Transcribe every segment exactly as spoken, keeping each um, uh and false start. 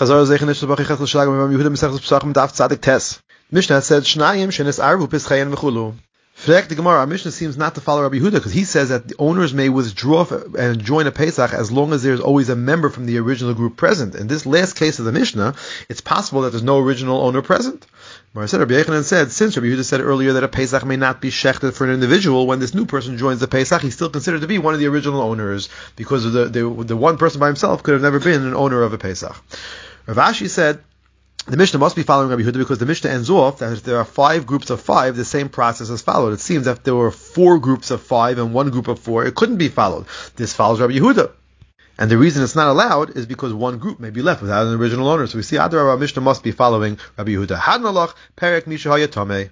Mishnah said, Shnayim shenes arvu pischayen v'chulu. Frek the Gemara, our Mishnah seems not to follow Rabbi Yehuda because he says that the owners may withdraw and join a Pesach as long as there's always a member from the original group present. In this last case of the Mishnah, it's possible that there's no original owner present. Rabbi Yechanan said, since Rabbi Yehuda said earlier that a Pesach may not be shechted for an individual, when this new person joins the Pesach, he's still considered to be one of the original owners because of the, the, the one person by himself could have never been an owner of a Pesach. Rav Ashi said, the Mishnah must be following Rabbi Yehuda because the Mishnah ends off that if there are five groups of five, the same process is followed. It seems that if there were four groups of five and one group of four, it couldn't be followed. This follows Rabbi Yehuda. And the reason it's not allowed is because one group may be left without an original owner. So we see Adar our Mishnah must be following Rabbi Yehuda. Hadnalach, Perek Mishahaya Tomei.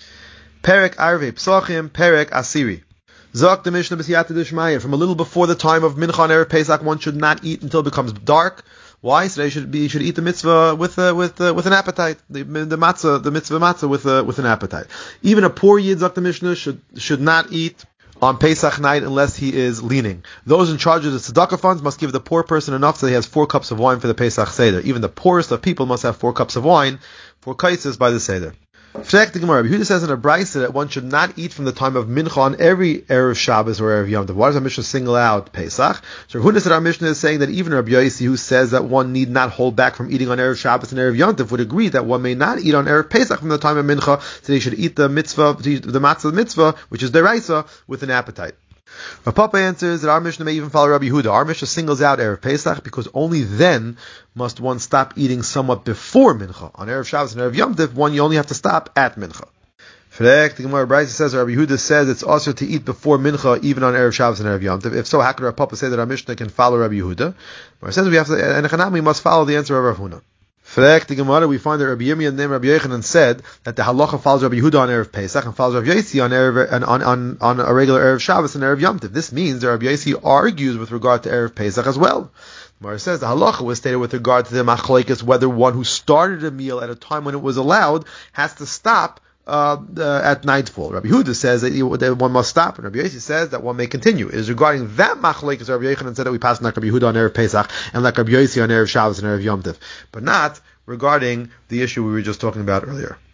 Perek Arve Psachim, Perek Asiri. Zok the Mishnah B'siyata D'Shmaya. From a little before the time of Mincha and Erev Pesach, one should not eat until it becomes dark. Why? So they should be should eat the mitzvah with uh, with uh, with an appetite. The, the matzah, the mitzvah matzah with uh, with an appetite. Even a poor yid, Zok the Mishnah, should should not eat on Pesach night unless he is leaning. Those in charge of the tzedakah funds must give the poor person enough so he has four cups of wine for the Pesach Seder. Even the poorest of people must have four cups of wine for kaisis by the Seder. Frek the Gemara, Yehuda says in a brayso that one should not eat from the time of Mincha on every Erev Shabbos or Erev Yom Tov. Why does our Mishnah single out Pesach? So Yehuda said our Mishnah is saying that even Rabbi Yossi, who says that one need not hold back from eating on Erev Shabbos and Erev Yom Tov, would agree that one may not eat on Erev Pesach from the time of Mincha, so they should eat the mitzvah, the matzah mitzvah, which is deraisa, with an appetite. Rav Papa answers that our Mishnah may even follow Rabbi Yehuda. Our Mishnah singles out Erev Pesach because only then must one stop eating somewhat before Mincha. On Erev Shabbos and Erev Yom Tov, one you only have to stop at Mincha. Frek, the Gemara Brayso says Rabbi Yehuda says it's also to eat before Mincha even on Erev Shabbos and Erev Yom Tov. If so, how could Rav Papa say that our Mishnah can follow Rabbi Yehuda? It says we have to, and Echanami must follow the answer of Rav Huna. Frek, the Gemara, we find that Rabbi Yirmiyah named Rabbi Yechanan said that the halacha follows Rabbi Yehuda on Erev Pesach and follows Rabbi Yossi on Erev, on, on, on a regular Erev Shabbos and Erev Yom Tov. This means that Rabbi Yossi argues with regard to Erev Pesach as well. The Gemara says the halacha was stated with regard to the machlokes whether one who started a meal at a time when it was allowed has to stop Uh, uh, at nightfall. Rabbi Yehuda says that, you, that one must stop, and Rabbi Yossi says that one may continue. It is regarding that machlokes Rabbi Yechanan said that we pass like Rabbi Yehuda on Erev Pesach and like Rabbi Yossi on Erev Shabbos and Erev Yom Tov, but not regarding the issue we were just talking about earlier.